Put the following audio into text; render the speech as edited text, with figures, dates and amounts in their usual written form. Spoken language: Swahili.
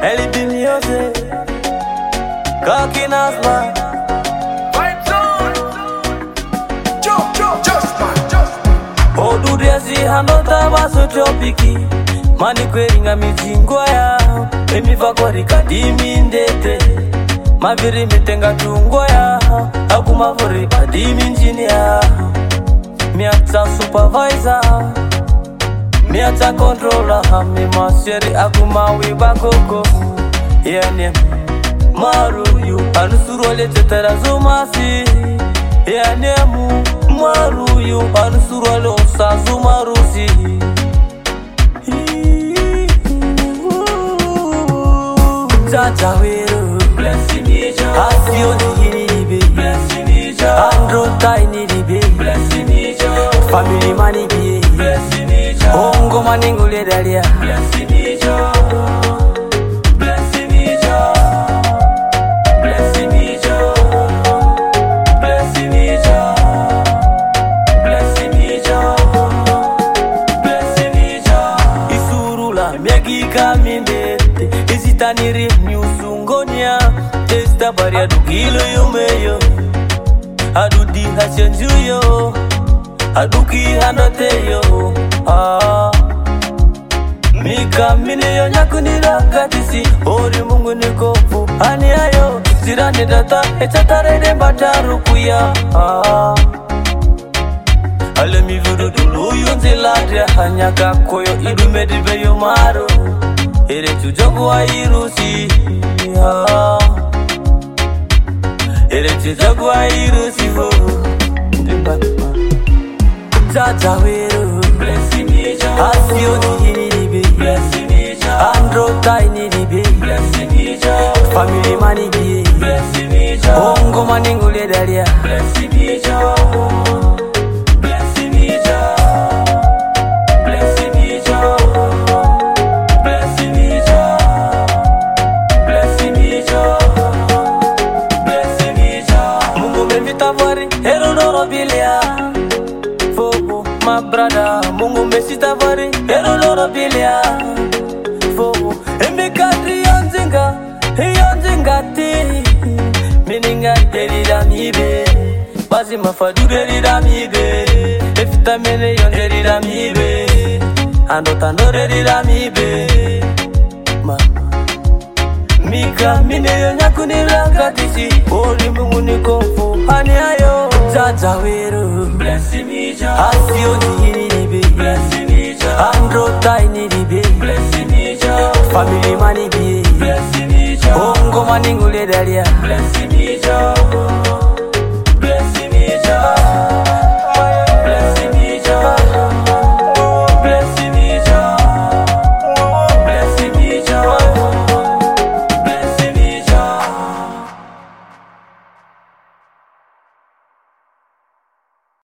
LB music, Kaki Nasma. Odu desi handota baso chopiki, mani kweringa mijingwa ya. Emi fakori kadimi ndete, maviri mitenga tungwa ya. Aku mavori kadimi njini ya. Miata supervisor, miata controller, mi maseri aku mawi bakoko. Yene maru yu anusuru ole tetera zumasi. Yene maru yu anusuru ole osazu marusi. Jaja weru blessing ija, asio ni blessing ija, andro tiny ribe blessing ija, family money be blessing ija, ongo maningule dalia blessing ija, blessing ija, blessing ija, blessing ija, blessing ija, blessing ija. Isurula miagi kaminde isitaniri miusungonia testa baria dukilo yumeyo adudi hachenjuyo aduki handoteyo mika mineyo nyakunira katisi ori mungu nikofu aniayo zirani data echatarede batarukuya alemi vidu duluyu nziladria hanyaka koyo idumediveyo maro ere chujogu wa irusi ere chujogu wa irusi ho Jaja weru blessing ija, asio ni ribe blessing ija, andro tiny ribe blessing ija, family money be blessing ija, ongo maningule dalia blessing ija. My brother, mungu mesita vari, ero loro bilia. Fo, emi kadri yonzinga ti. Mininga deri da mibe, basi mafadu deri da mibe. Efita mene yon deri da mibe, ando tando deri da mibe. Mika mine yon nyakunira katisi, ori mungu nikofu hani ayo. Jaja weru blessing ija, asio ni ribe blessing ija, andro tiny ribe blessing ija, family money be blessing ija, ongo maningule dalia blessing ija.